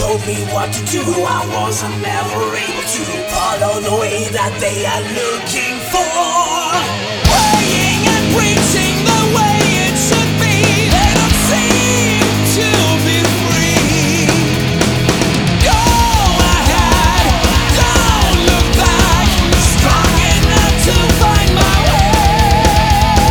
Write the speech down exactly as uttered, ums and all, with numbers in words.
told me what to do. I wasn't never able to follow the way that they are looking for.